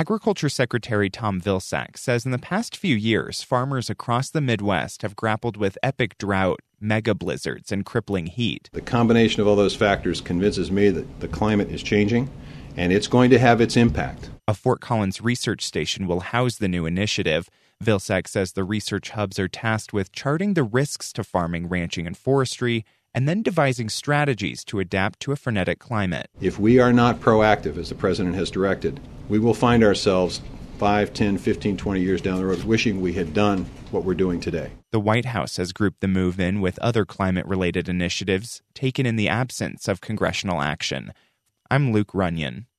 Agriculture Secretary Tom Vilsack says in the past few years, farmers across the Midwest have grappled with epic drought, mega blizzards, and crippling heat. The combination of all those factors convinces me that the climate is changing, and it's going to have its impact. A Fort Collins research station will house the new initiative. Vilsack says the research hubs are tasked with charting the risks to farming, ranching, and forestry, and then devising strategies to adapt to a frenetic climate. If we are not proactive, as the president has directed, we will find ourselves 5, 10, 15, 20 years down the road wishing we had done what we're doing today. The White House has grouped the move in with other climate-related initiatives taken in the absence of congressional action. I'm Luke Runyon.